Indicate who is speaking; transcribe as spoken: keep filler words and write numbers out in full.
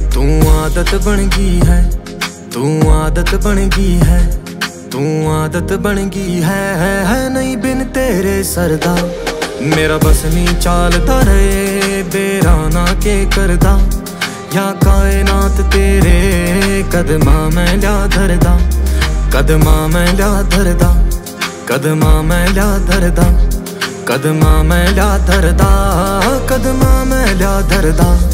Speaker 1: तू आदत बन गई है, तू आदत बन गई है, तू आदत बन गई है, है, है नहीं बिन तेरे सरदा। मेरा बस नहीं चालता रहे बेराना के करदा, या कायनात तेरे कदमा मैं ल्या धरदा, कदमा मैं ल्या धरदा, कदमा मैं ल्या धरदा, कदमा मैं ल्या धरदा, कदमा मैं ल्या धरदा।